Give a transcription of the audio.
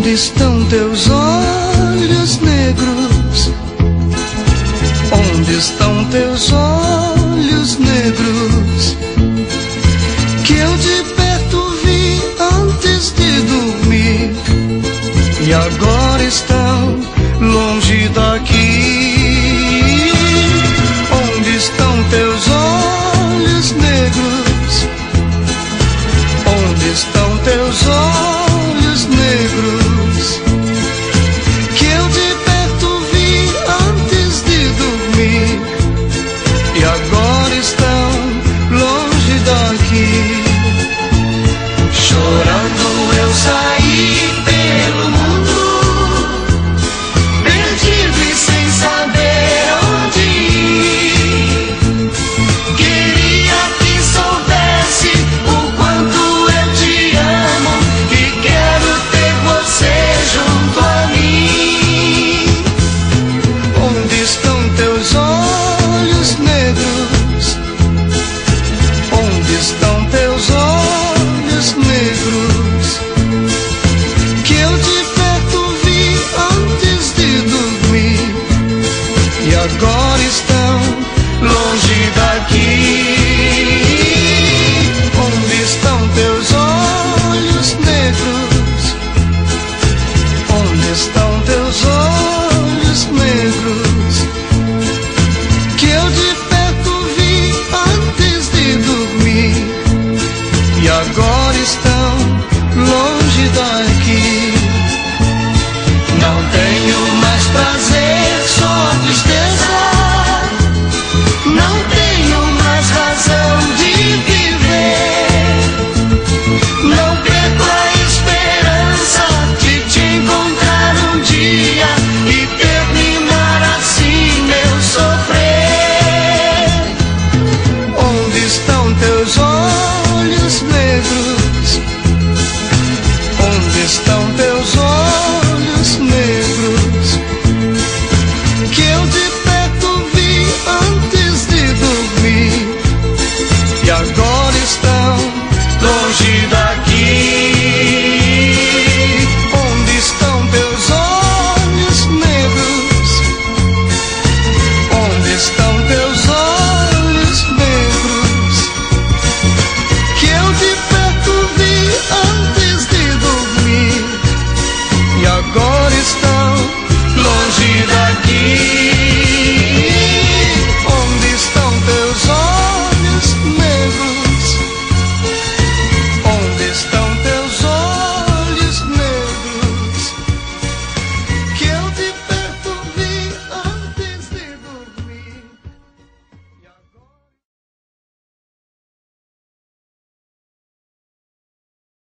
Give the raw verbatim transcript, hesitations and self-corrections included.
Onde estão teus olhos negros? Onde estão teus olhos negros? Que eu de perto vi antes de dormir e agora estão longe daqui. Onde estão teus olhos negros? Onde estão teus olhos negros? Que eu de perto vi antes de dormir e agora estão longe daqui. Chorando